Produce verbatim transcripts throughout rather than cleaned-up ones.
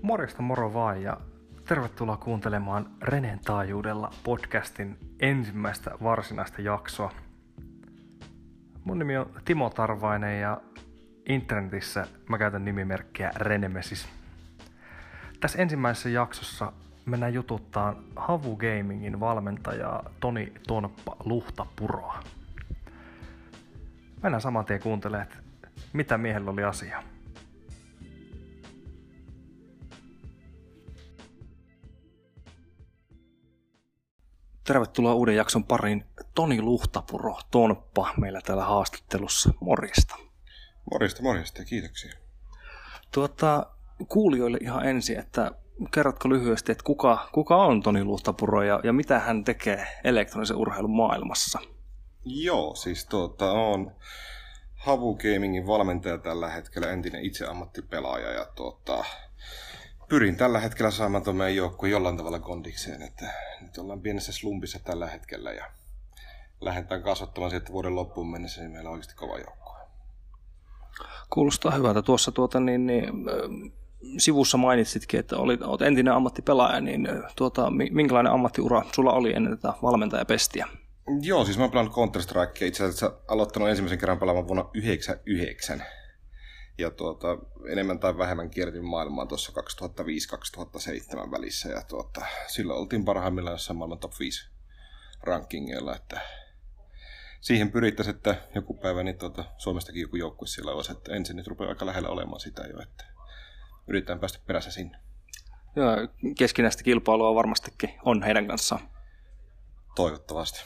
Morjesta moro vaan ja tervetuloa kuuntelemaan Renen taajuudella podcastin ensimmäistä varsinaista jaksoa. Mun nimi on Timo Tarvainen ja internetissä mä käytän nimimerkkiä Renemesis. Tässä ensimmäisessä jaksossa mennään jututtaan Havu Gamingin valmentajaa Toni Tonppa Luhtapuroa. Mennään saman tien kuuntelemaan, että mitä miehellä oli asiaa. Tervetuloa uuden jakson pariin. Toni Luhtapuro, Tonppa, meillä täällä haastattelussa. Morjesta. Morjesta, morjesta ja kiitoksia. Tuota, kuulijoille ihan ensin, että kerrotko lyhyesti, että kuka, kuka on Toni Luhtapuro ja, ja mitä hän tekee elektronisen urheilun maailmassa? Joo, siis tuota, on Havu Gamingin valmentaja tällä hetkellä, entinen itse ammattipelaaja ja tuota, pyrin tällä hetkellä saamaan tuon meidän joukkueen jollain tavalla kondikseen, että nyt ollaan pienessä slumpissa tällä hetkellä ja lähdetään kasvattamaan sieltä vuoden loppuun mennessä, niin meillä on oikeasti kova joukkue. Kuulostaa hyvältä. Tuossa tuota, niin, niin, sivussa mainitsitkin, että olit, olet entinen ammattipelaaja, niin tuota, minkälainen ammattiura sulla oli ennen tätä valmentajapestiä? Joo, siis mä oon pelannut Counter-Strikea, itse asiassa aloittanut ensimmäisen kerran pelaamaan vuonna yhdeksänkymmentäyhdeksän. Ja tuota, enemmän tai vähemmän kiertin maailmaa tuossa kaksituhattaviisi kaksituhattaseitsemän välissä. Ja tuota, silloin oltiin parhaimmillaan jossain maailman top viisi rankingeilla. Että siihen pyrittäisiin, että joku päivä niin tuota, Suomestakin joku joukkue siellä olisi. Että ensin nyt rupeaa aika lähellä olemaan sitä jo, että yritetään päästä perässä sinne. Joo, keskinäistä kilpailua varmastikin on heidän kanssaan. Toivottavasti.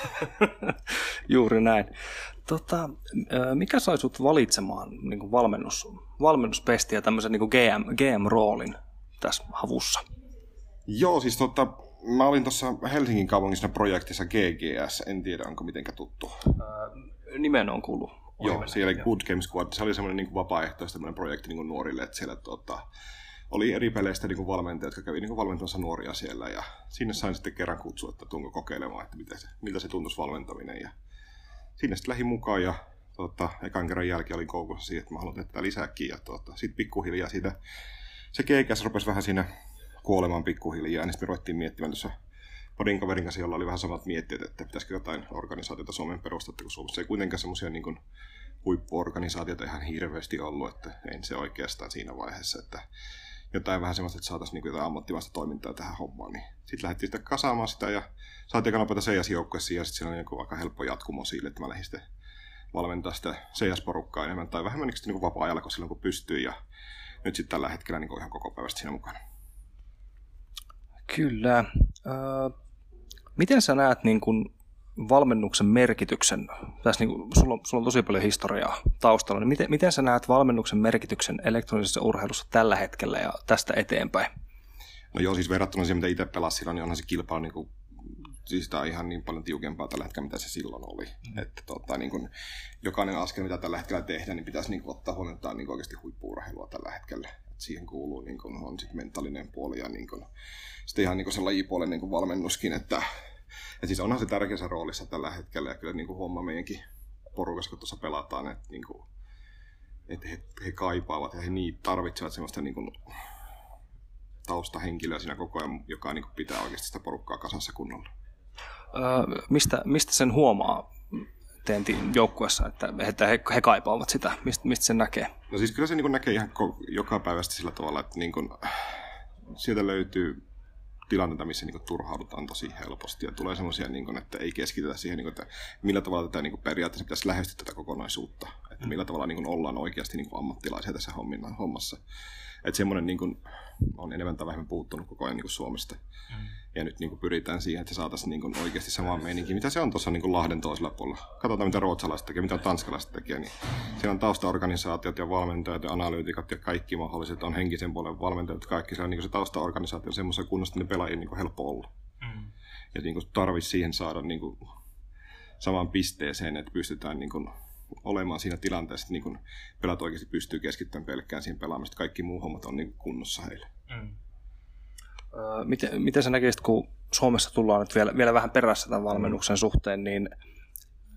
Juuri näin. Tota, mikä sai sut valitsemaan niin kuin valmennus, valmennuspestiä ja tämmöisen niin kuin G M, G M-roolin tässä Havussa? Joo, siis tota, mä olin tuossa Helsingin kaupungissa projektissa G G S, en tiedä onko mitenkä tuttu. Ää, nimen on kuullut. Joo, siellä oli Good Game Squad, se oli semmoinen niin kuin vapaaehtoista projekti niin kuin nuorille, että siellä tota, oli eri peleistä niin kuin valmentajat, jotka kävi niin kuin valmentamassa nuoria siellä ja sinne sain sitten kerran kutsua, että tuunko kokeilemaan, että mitä se, miltä se tuntuisi valmentaminen ja sinne sitten lähdin mukaan ja tuota, ekan kerran jälkeen olin koukussa siihen, että mä haluan tehdä lisääkin ja tuota, sitten pikkuhiljaa siitä se G G S rupesi vähän siinä kuolemaan pikkuhiljaa ja niin sitten me ruvettiin miettimään tuossa parin kaverin kanssa, jolla oli vähän samat miettiöt, että pitäisikö jotain organisaatiota Suomeen perustaa, kun Suomessa ei kuitenkaan semmoisia niin kuin huippuorganisaatioita ihan hirveästi ollut, että en se oikeastaan siinä vaiheessa, että jotain vähän semmoista, että saataisiin niin jotain ammattimaista toimintaa tähän hommaan. Niin sitten lähdettiin sitten kasaamaan sitä ja saatiin aika nopeita C S-joukkueessa ja sitten siinä oli niin aika helppo jatkumo sille, että mä lähdin sitten valmentaa sitä C S-porukkaa enemmän tai vähemmän niin niin vapaa-ajalla kuin silloin kun pystyy ja nyt sitten tällä hetkellä niin ihan koko päivästä siinä mukana. Kyllä. Äh, miten sä näet niin kun valmennuksen merkityksen, tässä niin kuin, sulla, on, sulla on tosi paljon historiaa taustalla, niin miten, miten sä näet valmennuksen merkityksen elektronisessa urheilussa tällä hetkellä ja tästä eteenpäin? No joo, siis verrattuna siihen, mitä itse pelasin silloin, niin onhan se kilpailu niin kuin, siis tämä on ihan niin paljon tiukempaa tällä hetkellä, mitä se silloin oli. Mm. Että tota, niin kuin, jokainen askel, mitä tällä hetkellä tehdään, niin pitäisi niin kuin, ottaa huomioon, että tämä on niin kuin, oikeasti huippu-urheilua tällä hetkellä. Et siihen kuuluu niin kuin, on sit mentaalinen puoli ja niin kuin, sitten ihan niin kuin se lajipuolen niin kuin valmennuskin, että ja siis onhan se tärkeässä roolissa tällä hetkellä ja kyllä niin kuin huomaa meidänkin porukassa, kun tuossa pelataan, että, niin kuin, että he, he kaipaavat ja he niitä tarvitsevat semmoista niin kuin taustahenkilöä siinä koko ajan, joka niin kuin pitää oikeasti sitä porukkaa kasassa kunnolla. Öö, mistä, mistä sen huomaa teidän joukkueessa, että, että he, he kaipaavat sitä? Mistä, mistä sen näkee? No siis kyllä se niin kuin näkee ihan joka päivästä sillä tavalla, että niin kuin, sieltä löytyy tilanteita, missä niin kuin turhaudutaan tosi helposti ja tulee semmoisia, niin kuin, että ei keskitytä siihen, niin kuin, että millä tavalla tätä niin kuin periaatteessa pitäisi lähestyä tätä kokonaisuutta, että millä tavalla niin kuin ollaan oikeasti niin kuin ammattilaisia tässä hommassa. Että semmoinen niin kuin, on enemmän tai vähemmän puuttunut koko ajan niin kuin Suomesta. Mm. Ja nyt niin kuin pyritään siihen, että saataisiin niin kuin oikeasti samaa meininkiä, mitä se on tuossa niin kuin Lahden toisella puolella. Katsotaan, mitä ruotsalaiset tekee, mitä tanskalaiset tekee. Niin siellä on taustaorganisaatiot ja valmentajat ja analyytikat ja kaikki mahdolliset on henkisen puolen valmentajat. Kaikki siellä on niin kuin se taustaorganisaatio on semmoisessa kunnossa, että ne pelaajien niin kuin helppo olla. Mm. Ja niin kuin tarvitsisi siihen saada niin kuin samaan pisteeseen, että pystytään niin kuin olemaan siinä tilanteessa, että niin kun pelat oikeasti pystyy keskittämään pelkkään siihen pelaamista. Kaikki muu hommat on niin kunnossa heille. Mm. Öö, miten, miten sä näkisit, kun Suomessa tullaan nyt vielä, vielä vähän perässä tämän valmennuksen suhteen, niin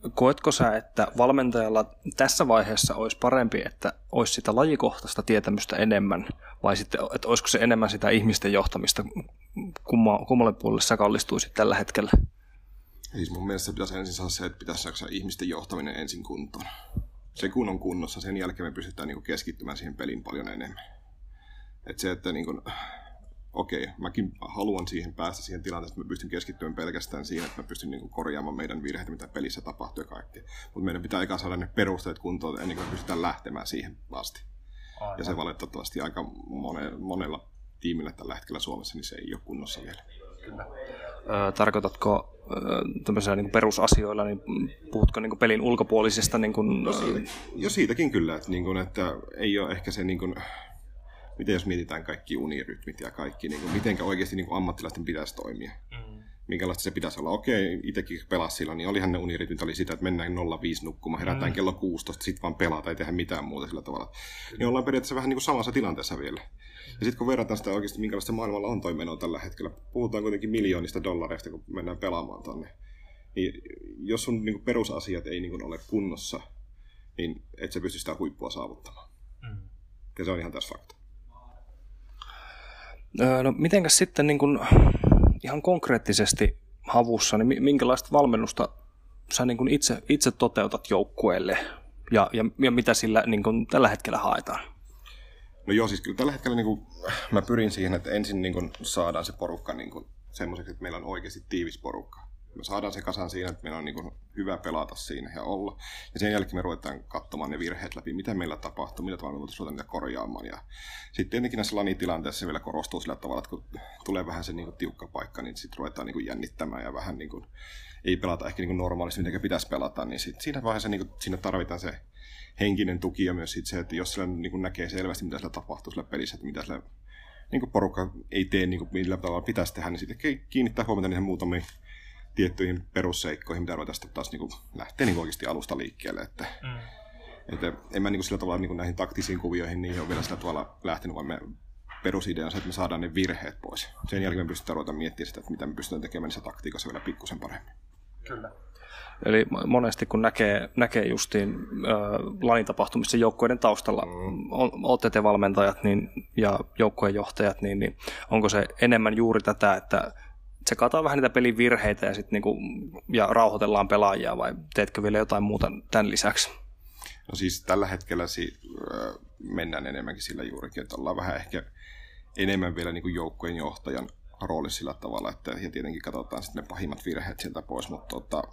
koetko sä, että valmentajalla tässä vaiheessa olisi parempi, että olisi sitä lajikohtaista tietämystä enemmän, vai sitten, että olisiko se enemmän sitä ihmisten johtamista, kumma, kummalle puolelle sä kallistuisit tällä hetkellä? Siis mun mielestä pitäisi ensin saada se, että pitäisi saada ihmisten johtaminen ensin kuntoon. Se kun on kunnossa, sen jälkeen me pystytään niinku keskittymään siihen peliin paljon enemmän. Että se, että niinku, okei, mäkin haluan siihen päästä siihen tilanteeseen, että mä pystyn keskittymään pelkästään siihen, että mä pystyn niinku korjaamaan meidän virheitä, mitä pelissä tapahtuu ja kaikkea. Mutta meidän pitää eikä saada ne perusteet kuntoon ennen kuin me pystytään lähtemään siihen asti. Aivan. Ja se valitettavasti aika mone, monella tiimillä tällä hetkellä Suomessa, niin se ei ole kunnossa vielä. Kyllä. Ö, tarkoitatko tämmöisillä niin perusasioilla, niin puhutko niin pelin ulkopuolisesta? Niin kuin, no, siitä, jo siitäkin kyllä, että, niin kuin, että ei ole ehkä se, niin kuin, miten jos mietitään kaikki unirytmit ja kaikki, niin kuin, mitenkä oikeasti niin kuin ammattilaisten pitäisi toimia. Mm. Minkälaista se pitäisi olla. Okei, itsekin pelasi silloin, niin olihan ne unirytmit oli sitä, että mennään nolla viisi nukkumaan, herätään mm. kello kuusitoista, sitten vaan pelata, ei tehdä mitään muuta sillä tavalla. Mm. Niin ollaan periaatteessa vähän niin kuin samassa tilanteessa vielä. Ja sitten kun verrataan sitä oikeasti, minkälaista maailmalla on toi meno tällä hetkellä, puhutaan kuitenkin miljoonista dollareista, kun mennään pelaamaan tonne. Niin jos sun niin kuin perusasiat ei niin kuin ole kunnossa, niin et sä pysty sitä huippua saavuttamaan. Mm. Ja se on ihan tässä fakta. No mitenkäs sitten niin kuin ihan konkreettisesti havussa, niin minkälaista valmennusta sä niin kuin itse, itse toteutat joukkueelle ja, ja, ja mitä sillä niin kuin tällä hetkellä haetaan? No joo, siis kyllä tällä hetkellä niin kuin, mä pyrin siihen, että ensin niin kuin, saadaan se porukka niin kuin, semmoiseksi, että meillä on oikeasti tiivis porukka. Me saadaan se kasan siinä, että meillä on niin kuin, hyvä pelata siinä ja olla. Ja sen jälkeen me ruvetaan katsomaan ne virheet läpi, mitä meillä tapahtuu, millä tavalla me voitaisiin ruveta niitä korjaamaan. Ja sitten tietenkin näissä lanitilanteissa se vielä korostuu sillä tavalla, että kun tulee vähän se niin kuin, tiukka paikka, niin sitten ruvetaan niin kuin, jännittämään ja vähän niin kuin, ei pelata ehkä niin kuin, normaalisti, miten pitäisi pelata. Niin sit, siinä vaiheessa niin kuin, siinä tarvitaan se henkinen tuki ja myös sit se, että jos sillä niin kuin näkee selvästi, mitä sillä tapahtuu sillä pelissä, että mitä sillä niin kuin porukka ei tee niin kuin millä tavalla pitäisi tehdä, niin sitten kiinnittää huomiota niihin muutamiin tiettyihin perusseikkoihin, mitä ruvetaan sitten taas niin kuin lähtee niin kuin oikeasti alusta liikkeelle. Että, mm. että en mä niin kuin sillä tavalla niin kuin näihin taktisiin kuvioihin, niihin on vielä sillä tavalla lähtenyt, vaan me perusidea on se, että me saadaan ne virheet pois. Sen jälkeen me pystytään ruveta miettimään sitä, että mitä me pystytään tekemään niissä taktiikassa vielä pikkusen paremmin. Kyllä. Eli monesti kun näkee, näkee justiin äh, lanitapahtumissa joukkueiden taustalla, mm. olette te valmentajat niin, ja joukkueen johtajat, niin, niin onko se enemmän juuri tätä, että tsekataan vähän niitä pelin virheitä ja, sit niinku, ja rauhoitellaan pelaajia, vai teetkö vielä jotain muuta tämän lisäksi? No siis tällä hetkellä si, äh, mennään enemmänkin sillä juurikin, että ollaan vähän ehkä enemmän vielä niin kuin joukkueen johtajan roolissa sillä tavalla, että ja tietenkin katsotaan sitten ne pahimmat virheet sieltä pois, mutta tota,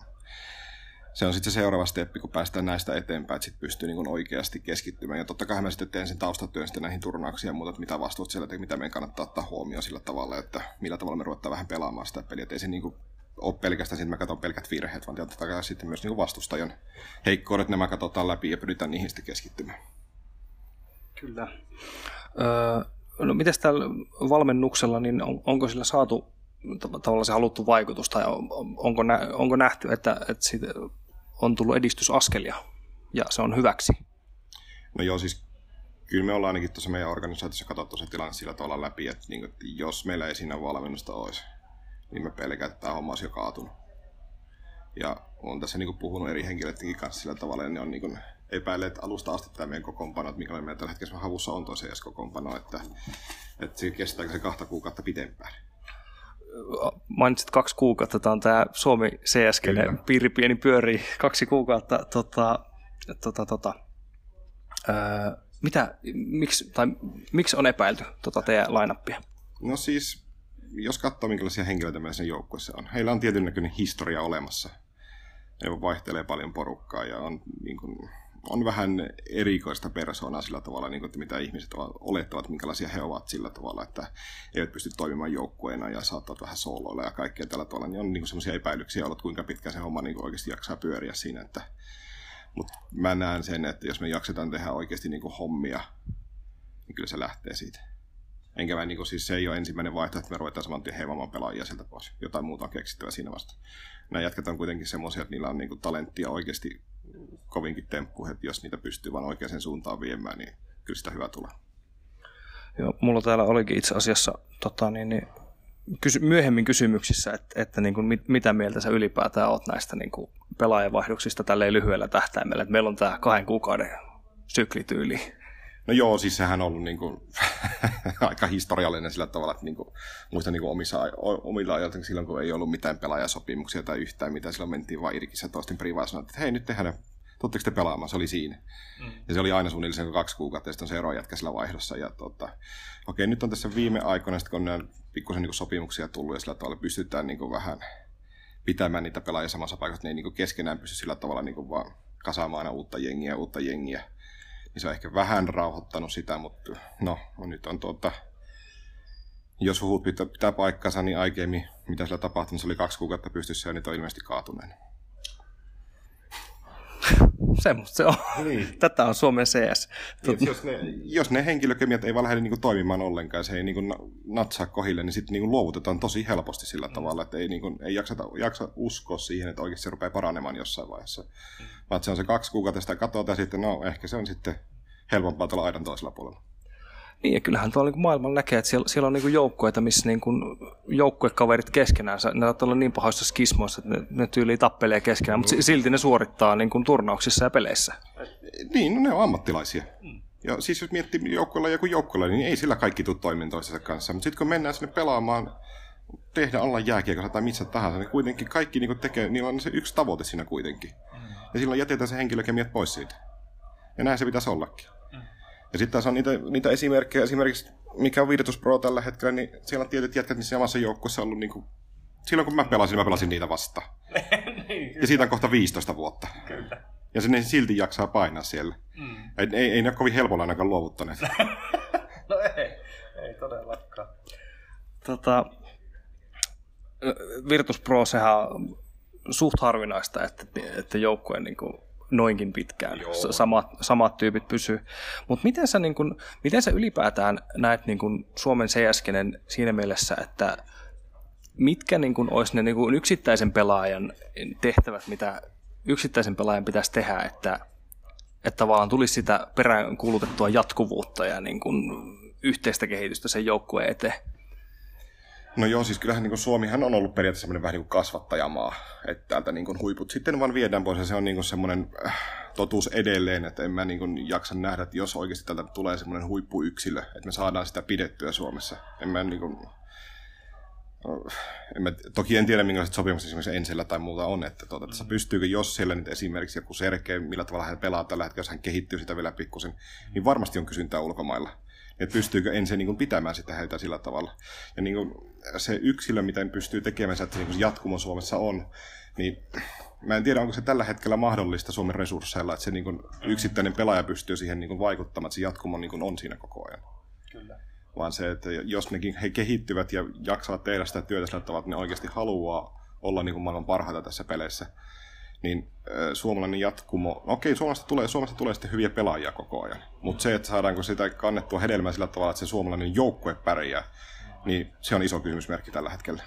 se on sitten se seuraava steppi, kun päästään näistä eteenpäin, että sitten pystyy niin oikeasti keskittymään. Ja totta kai mä sitten teen sen taustatyön sitten näihin turnauksiin ja muuta, että mitä vastuut siellä, että mitä meidän kannattaa ottaa huomioon sillä tavalla, että millä tavalla me ruvetaan vähän pelaamaan sitä peliä. Että ei se niin kuin ole pelkästään, että mä katson pelkät virheet, vaan totta kai sitten myös niin vastustajan heikkoudet, nämä katsotaan läpi ja pyritään niihin sitten keskittymään. Kyllä. Öö, no mites täällä valmennuksella, niin on, onko sillä saatu tavallaan se haluttu vaikutus, tai onko, nä, onko nähty, että, että siitä on tullut edistysaskelia ja se on hyväksi? No joo, siis kyllä me ollaan ainakin tuossa meidän organisaatiossa katsottu se tilanne sillä tavalla läpi, että, niin, että jos meillä ei siinä valmennusta olisi, niin me pelkään, että tämä homma olisi jo kaatunut. Ja olen tässä niin puhunut eri henkilöidenkin kanssa sillä tavalla, ja ne on niin epäilleet alusta asti tämä meidän kokoonpano, että minkälainen meidän tällä hetkellä havussa on tuo C S-kokoonpano, että, että se kestääkö se kahta kuukautta pitempään. Mainitsit kaksi kuukautta, tämä on tämä Suomi C S, piiri pieni pyörii kaksi kuukautta. Tota, tota, tota. Öö, mitä, miksi, tai, miksi on epäilty tota teidän line-upia? No siis, jos katsoo minkälaisia henkilöitä meillä sen joukkueessa on. Heillä on tietyn näköinen historia olemassa. Ne vaihtelee paljon porukkaa ja on, niin kuin, on vähän erikoista persoonaa sillä tavalla, niin kuin, että mitä ihmiset olettavat, minkälaisia he ovat sillä tavalla, että eivät pysty toimimaan joukkueena ja saattavat vähän sooloilla ja kaikkea tällä tavalla. Niin on niin kuin sellaisia epäilyksiä ollut, kuinka pitkään se homma niin kuin oikeasti jaksaa pyöriä siinä. Että, mutta mä näen sen, että jos me jaksetaan tehdä oikeasti niin kuin hommia, niin kyllä se lähtee siitä. Enkä mä, niin kuin, siis se ei ole ensimmäinen vaihtoehto, että me ruvetaan saman tien heivamaan pelaajia sieltä pois. Jotain muuta on keksittävä siinä vasta. Nämä jätkät on kuitenkin semmoisia, että niillä on niin kuin talenttia oikeasti kovinkin temppu, että jos niitä pystyy vaan oikeaan suuntaan viemään, niin kyllä sitä hyvä tulee. Joo, mulla täällä olikin itse asiassa tota, niin, niin, kysy- myöhemmin kysymyksissä, että, että niin kuin mit, mitä mieltä sä ylipäätään oot näistä niin kuin pelaajavaihdoksista tälleen lyhyellä tähtäimellä, että meillä on tämä kahden kuukauden syklityyli. No joo, siis sehän on ollut niin kuin, aika historiallinen sillä tavalla, että niin kuin, muistan niin kuin omissa, omilla ajalta silloin, kun ei ollut mitään pelaajasopimuksia tai yhtään mitään, silloin mentiin vaan irkissä toisten privaa että hei, nyt tehdään, tuotteko te pelaamaan, se oli siinä. Mm. Ja se oli aina suunnilleen kaksi kuukautta, ja sitten on se erojätkä sillä vaihdossa. Ja tota, okei, nyt on tässä viime aikoina, kun on nämä pikkusen niin kuin sopimuksia tullut, ja sillä tavalla pystytään niin kuin vähän pitämään niitä pelaajia samassa paikassa, että ne ei niin kuin keskenään pysty sillä tavalla niin kuin vaan kasaamaan aina uutta jengiä uutta jengiä. Niin se on ehkä vähän rauhoittanut sitä, mutta no, no nyt on tuota, jos huhut pitää, pitää paikkansa, niin aikemmin, mitä sillä tapahtui, niin se oli kaksi kuukautta pystyssä ja nyt on ilmeisesti kaatuneen. Semmosta se on. Niin. Tätä on Suomen C S. Jos, jos, ne, jos ne henkilökemiat ei vaan lähde niinku toimimaan ollenkaan, se ei niinku natsaa kohille, niin sitten niinku luovutetaan tosi helposti sillä mm. tavalla, että ei, niinku, ei jaksa, jaksa uskoa siihen, että oikeasti se rupeaa paranemaan jossain vaiheessa. Mm. Vaan se on se kaksi kuukautta, sitä katsotaan ja sitten, no ehkä se on sitten helpompaa tuolla aidan toisella puolella. Niin, ja kyllähän tuolla niin maailman näkee, että siellä, siellä on niin joukkueita, missä niin joukkuekaverit keskenään, ne ovat olla niin pahoissa skismoissa, että ne, ne tyyliin tappelee keskenään, mutta silti ne suorittaa niin kuin turnauksissa ja peleissä. Niin, no ne on ammattilaisia. Mm. Ja siis jos miettii joukkueella joku joukkueella, niin ei sillä kaikki tule toimin toisensa kanssa. Mutta sitten kun mennään sinne pelaamaan, tehdä alla jääkiekossa tai missä tahansa, niin kuitenkin kaikki niin tekee, niillä on se yksi tavoite siinä kuitenkin. Mm. Ja silloin jätetään se henkilökemiat pois siitä. Ja näin se pitäisi ollakin. Ja sitten taas on niitä, niitä esimerkkejä, esimerkiksi mikä on Virtus Pro tällä hetkellä, niin siellä on tietyt jätkät niissä samassa joukkueessa ollut niin kuin, silloin kun mä pelasin, niin mä pelasin niitä vastaan. Niin, ja siitä on kohta viisitoista vuotta. Kyllä. Ja se ne silti jaksaa painaa siellä. Mm. Ei, ei, ei ne ole kovin helpolla ainakaan luovuttaneet. No ei, ei todellakaan. Tota, Virtus Pro, sehän on suht harvinaista, että, että joukkueen niin kuin noinkin pitkään. Samat, samat tyypit pysyy. Mutta miten, niin miten sä ylipäätään näet niin kun Suomen C S-kenen siinä mielessä, että mitkä niin kun olisi ne niin kun yksittäisen pelaajan tehtävät, mitä yksittäisen pelaajan pitäisi tehdä, että, että tavallaan tulisi sitä perään kuulutettua jatkuvuutta ja niin kun yhteistä kehitystä sen joukkueen eteen? No joo, siis kyllähän niin kuin Suomihan on ollut periaatteessa semmoinen vähän niin kuin kasvattajamaa, että täältä niin kuin huiput sitten vaan viedään pois ja se on niin kuin semmoinen äh, totuus edelleen, että en mä niin kuin jaksa nähdä, että jos oikeasti täältä tulee semmoinen huippuyksilö, että me saadaan sitä pidettyä Suomessa. En mä niin kuin, en mä, toki en tiedä minkälaiset sopimukset esimerkiksi Ensellä tai muuta on, että tuota, tässä pystyykö, jos siellä nyt esimerkiksi joku Sergei, millä tavalla hän pelaa tällä hetkellä, jos hän kehittyy sitä vielä pikkusen, niin varmasti on kysyntää ulkomailla. Että pystyykö ensin niin pitämään sitä heitä sillä tavalla. Ja niin kuin se yksilö, miten pystyy tekemään se, että se niin jatkumo Suomessa on, niin mä en tiedä, onko se tällä hetkellä mahdollista Suomen resursseilla, että se niin kuin yksittäinen pelaaja pystyy siihen niin kuin vaikuttamaan, että se jatkumo niin kuin on siinä koko ajan. Kyllä. Vaan se, että jos nekin he kehittyvät ja jaksavat tehdä sitä työtä sillä tavalla, että ne oikeasti haluaa olla niin kuin maailman parhaita tässä peleissä, niin äh, suomalainen jatkumo, no okei, Suomesta tulee, Suomesta tulee sitten hyviä pelaajia koko ajan, mutta se, että saadaanko sitä kannettua hedelmää sillä tavalla, että se suomalainen joukkue pärjää, niin se on iso kysymysmerkki tällä hetkellä.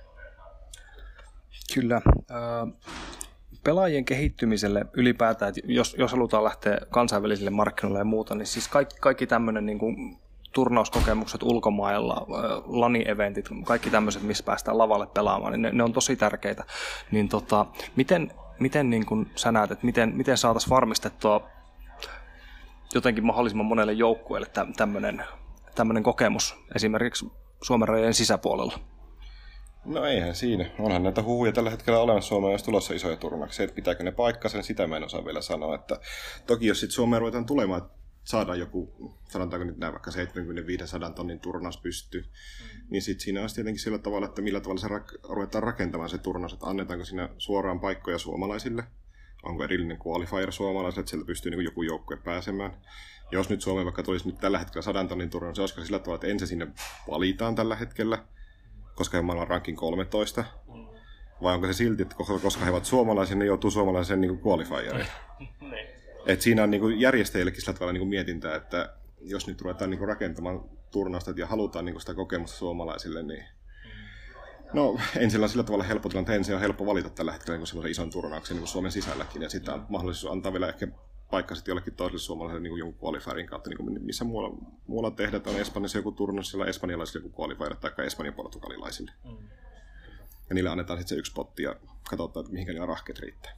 Kyllä. Äh, pelaajien kehittymiselle ylipäätään, että jos, jos halutaan lähteä kansainvälisille markkinoille ja muuta, niin siis kaikki, kaikki tämmöinen niin kuin turnauskokemukset ulkomailla, lani-eventit, kaikki tämmöiset, missä päästään lavalle pelaamaan, niin ne, ne on tosi tärkeitä. Niin tota, miten, miten niin kun sä näet, että miten, miten saataisiin varmistettua jotenkin mahdollisimman monelle joukkueelle tämmöinen, tämmöinen kokemus esimerkiksi Suomen rajojen sisäpuolella? No eihän siinä. Onhan näitä huhuja tällä hetkellä olemassa Suomeen, jos tulossa isoja turnauksia. Että pitääkö ne paikkansa, niin sitä mä en osaa vielä sanoa. Että toki jos sitten Suomeen ruvetaan tulemaan, saadaan joku, sanotaanko nyt näin vaikka seitsemänkymmentäviisisataa tonnin turnaus pystyy, mm. niin sitten siinä on tietenkin sillä tavalla, että millä tavalla se rak- ruvetaan rakentamaan se turnaus, että annetaanko siinä suoraan paikkoja suomalaisille, onko erillinen qualifier suomalaisille, että sieltä pystyy niin joku joukkue pääsemään. Jos nyt Suomeen vaikka tulisi nyt tällä hetkellä sadan tonnin turnaus, se olisiko sillä tavalla, että ensin sinne valitaan tällä hetkellä, koska he maailman rankin kolmetoista, mm. vai onko se silti, että koska he ovat suomalaisia, ne joutuu suomalaisen niin qualifieriin. Et siinä on niinku järjestäjillekin sillä tavalla niinku mietintää, että jos nyt ruvetaan niinku rakentamaan turnausta ja halutaan niinku sitä kokemusta suomalaisille, niin no ensin on sillä tavalla helppo tilanne, että ensin on helppo valita tällä hetkellä niinku semmoisen ison turnauksen niinku Suomen sisälläkin, ja sitten on mahdollisuus antaa vielä ehkä paikka sitten jollekin toiselle suomalaiselle niin kuin jonkun qualifierin kautta, niin kuin missä muualla, muualla tehdään, on Espanjassa joku turnus, siellä espanjalaisille joku qualifier tai espanjan portugalilaisille. Mm. Ja niille annetaan sitten se yksi potti ja katsotaan, että mihinkä niillä rahkeet riittää.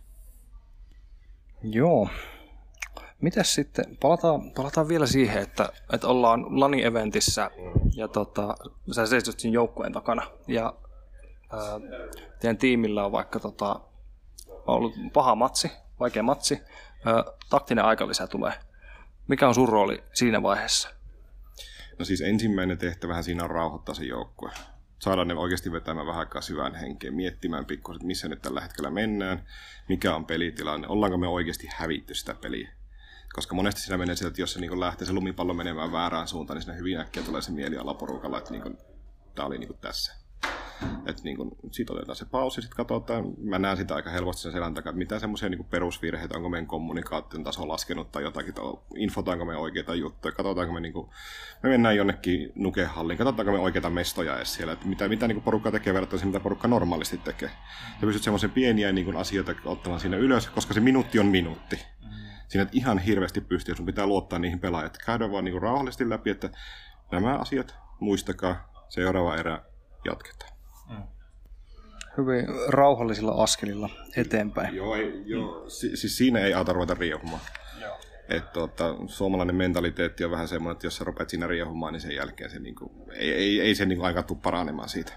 Joo. Mitäs sitten, palataan, palataan vielä siihen, että, että ollaan Lani-eventissä ja tota, sä seisot siinä joukkueen takana ja ää, teidän tiimillä on vaikka tota, ollut paha matsi, vaikea matsi, ää, taktinen aikalisä tulee. Mikä on sun rooli siinä vaiheessa? No siis ensimmäinen tehtävähän siinä on rauhoittaa se joukkue. Saadaan ne oikeasti vetämään vähän aikaa syvään henkeen, miettimään pikkuisen, missä nyt tällä hetkellä mennään, mikä on pelitilanne, ollaanko me oikeasti hävitty sitä peliä. Koska monesti siinä menee sieltä, että jos se niin lähtee se lumipallo menemään väärään suuntaan, niin siinä hyvin äkkiä tulee se mieliala porukalla, että niin tämä oli niin tässä. Että niin sitten otetaan se pausi, sitten katsotaan. Mä näen sitä aika helposti sen selän takaa, että mitä semmoisia niin perusvirheitä, onko meidän kommunikaation taso laskenut tai jotakin, infotaanko me oikeita juttuja, katsotaanko me, niin kuin, me mennään jonnekin nukehalliin, katsotaanko me oikeita mestoja edes siellä, että mitä, mitä niin porukka tekee verrattuna siihen, mitä porukka normaalisti tekee. Ja pystyt semmoisia pieniä niin asioita ottamaan siinä ylös, koska se minuutti on minuutti. Siinä et ihan hirveästi pystyy, sun pitää luottaa niihin pelaajat. Käydään vaan niin rauhallisesti läpi, että nämä asiat, muistakaa, seuraava erä jatketaan. Mm. Hyvin rauhallisilla askelilla eteenpäin. Joo, ei, joo. Mm. Si- siis siinä ei auta ruveta riehumaan. Että tota, suomalainen mentaliteetti on vähän semmoinen, että jos sä rupeat siinä riehumaan, niin sen jälkeen se niinku, ei, ei, ei se niinku ainakaan tule paranemaan siitä.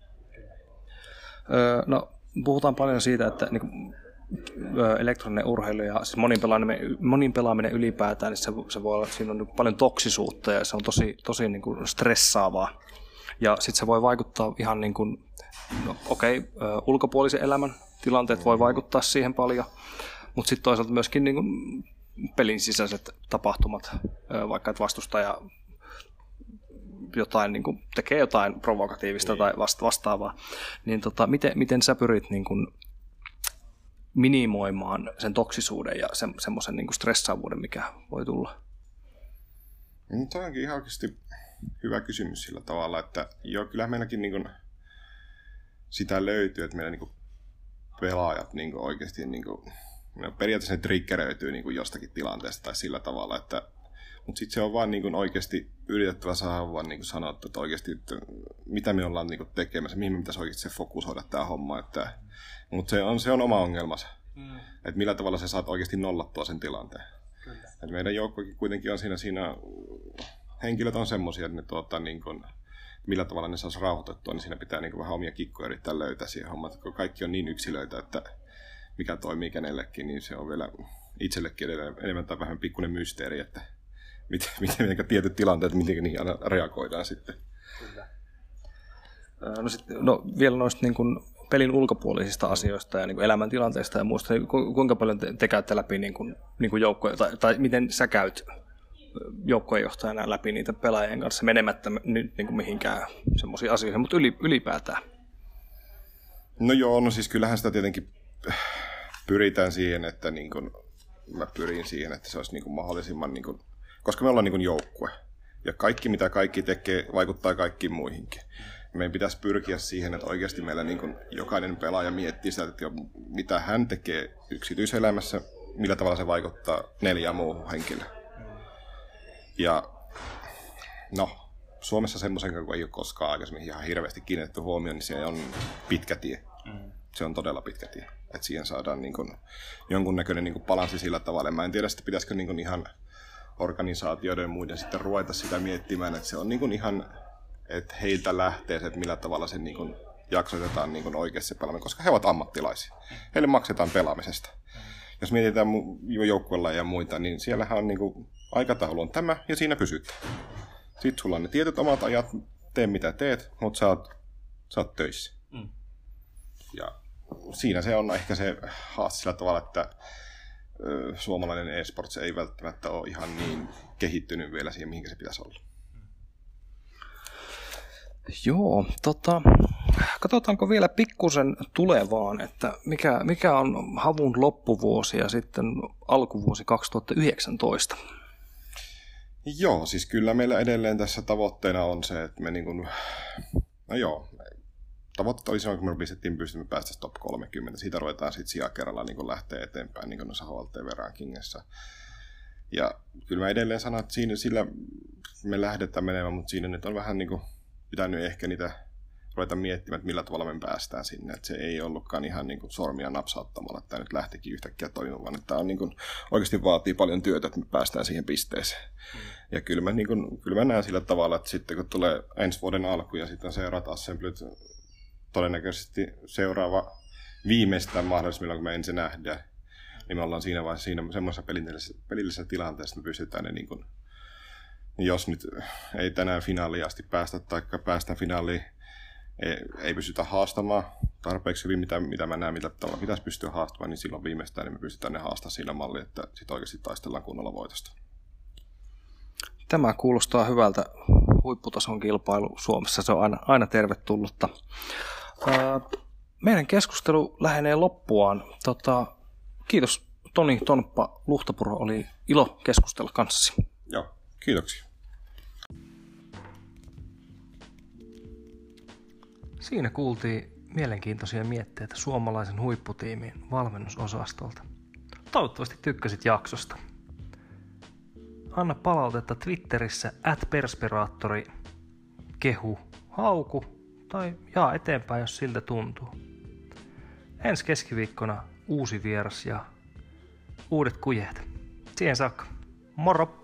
Öö, no, puhutaan paljon siitä, että niinku, elektroninen urheilu ja siis monin pelaaminen, monin pelaaminen ylipäätään, niin se, se voi olla, siinä on niin paljon toksisuutta ja se on tosi, tosi niin kuin stressaavaa. Ja sitten se voi vaikuttaa ihan niin kuin, no okei, okay, ulkopuolisen elämän tilanteet voi vaikuttaa siihen paljon, mutta sitten toisaalta myöskin niin kuin pelin sisäiset tapahtumat, vaikka että vastustaja jotain, niin kuin, tekee jotain provokatiivista tai vastaavaa, niin tota, miten, miten sä pyrit niin kuin minimoimaan sen toksisuuden ja se, semmoisen niin kuin stressaavuuden, mikä voi tulla? No, toi onkin ihan oikeasti hyvä kysymys sillä tavalla, että joo, kyllähän meilläkin niin kuin sitä löytyy, että meillä niin kuin pelaajat niin kuin oikeasti niin kuin, no, periaatteessa ne triggeröityy niin kuin jostakin tilanteesta tai sillä tavalla, että mutta sitten se on vaan niin kuin oikeasti yritettävä saada vaan niin kuin sanottu, että oikeasti, että mitä me ollaan niin kuin tekemässä, mihin me pitäisi oikeasti se fokusoida tämä homma. Että, mutta se on, se on oma ongelmansa, mm. että millä tavalla sä saat oikeasti nollattua sen tilanteen. Että meidän joukkokin kuitenkin on siinä, siinä henkilöt on semmoisia, että ne tuota, niin kuin, millä tavalla ne saisi rauhoitettua, niin siinä pitää niin kuin vähän omia kikkoja yrittää löytää siihen hommaan. Kun kaikki on niin yksilöitä, että mikä toimii kenellekin, niin se on vielä itsellekin enemmän tai vähän pikkuinen mysteeri, että miten, miten tietyt tilanteet, miten niihin aina reagoidaan sitten. Kyllä. No, sit, no vielä noista niin kuin pelin ulkopuolisista asioista ja niin kuin elämäntilanteista ja muusta, niin ku, kuinka paljon te, te käytte läpi niin kuin, niin kuin joukkoja, tai, tai miten sä käyt joukkojenjohtajana läpi niitä pelaajien kanssa menemättä nyt niin kuin mihinkään semmoisiin asioihin, mutta yli, ylipäätään? No joo, no siis kyllähän sitä tietenkin pyritään siihen, että niin kuin, mä pyrin siihen, että se olisi niin kuin mahdollisimman, niin kuin, koska me ollaan niin kuin joukkue ja kaikki mitä kaikki tekee vaikuttaa kaikkiin muihinkin. Meidän pitäisi pyrkiä siihen, että oikeasti meillä niin kuin jokainen pelaaja miettii sitä, että mitä hän tekee yksityiselämässä, millä tavalla se vaikuttaa neljään muuhun henkilöön. Ja no, Suomessa semmoisen, kun ei ole koskaan aikaisemmin ihan hirveästi kiinnitetty huomioon, niin se on pitkä tie. Mm. Se on todella pitkä tie. Että siihen saadaan niin kuin jonkunnäköinen niin kuin balanssi sillä tavalla. Mä en tiedä, että pitäisikö niin kuin ihan organisaatioiden ja muiden sitten ruveta sitä miettimään, että se on niin kuin ihan, että heiltä lähtee se, että millä tavalla se niin kuin jaksotetaan niin kuin oikeasti se pelaaminen, koska he ovat ammattilaisia. Heille maksetaan pelaamisesta. Jos mietitään joukkueella ja muita, niin siellähän on niin kuin aikataulu on tämä ja siinä pysytään. Sitten sulla on ne tietyt omat ajat, tee mitä teet, mutta sä oot, sä oot töissä. Mm. Ja siinä se on ehkä se haaste sillä tavalla, että ö, suomalainen e-sports ei välttämättä ole ihan niin kehittynyt vielä siihen, mihinkä se pitäisi olla. Joo, tota, katsotaanko vielä pikkusen tulevaan, että mikä, mikä on Havun loppuvuosi ja sitten alkuvuosi kaksituhattayhdeksäntoista? Joo, siis kyllä meillä edelleen tässä tavoitteena on se, että me niin kuin, no joo, tavoitteet oli silloin, kun me pistettiin pystymme päästä top kolmekymmentä. Siitä ruvetaan sitten sijaa kerralla niin lähteä eteenpäin, niin kuin noissa H L T V-rankingissa. Ja kyllä mä edelleen sanon, että siinä, sillä me lähdetään menemään, mutta siinä nyt on vähän niin kuin pitänyt ehkä niitä ruveta miettimään, että millä tavalla me päästään sinne. Että se ei ollutkaan ihan niin kuin sormia napsauttamalla, että tämä nyt lähtikin yhtäkkiä toimimaan. Että tämä on niin kuin, oikeasti vaatii paljon työtä, että me päästään siihen pisteeseen. Mm. Ja kyllä mä, niin kuin, kyllä mä näen sillä tavalla, että sitten kun tulee ensi vuoden alku ja sitten seuraat assemblyt, todennäköisesti seuraava viimeistään mahdollisimmin, kun me ensin nähdään, niin me ollaan siinä vaiheessa siinä semmoisessa pelillisessä, pelillisessä tilanteessa, että me pystytään ne niin kuin, jos nyt ei tänään finaaliin asti päästä, tai päästään finaaliin, ei, ei pystytä haastamaan tarpeeksi hyvin, mitä, mitä mä näen, mitä tavalla pitäisi pystyä haastamaan, niin silloin viimeistään niin me pystytään ne haastamaan siinä malliin, että sitten oikeasti taistellaan kunnolla voitosta. Tämä kuulostaa hyvältä. Huipputason kilpailu Suomessa, se on aina, aina tervetullutta. Meidän keskustelu lähenee loppuaan. Tota, kiitos Toni Tonppa Luhtapuro, oli ilo keskustella kanssasi. Joo, kiitoksia. Siinä kuultiin mielenkiintoisia mietteitä suomalaisen huipputiimin valmennusosastolta. Toivottavasti tykkäsit jaksosta. Anna palautetta Twitterissä at perspiraattori, kehu, hauku tai jaa eteenpäin, jos siltä tuntuu. Ensi keskiviikkona uusi vieras ja uudet kujeet. Siihen saakka. Moro!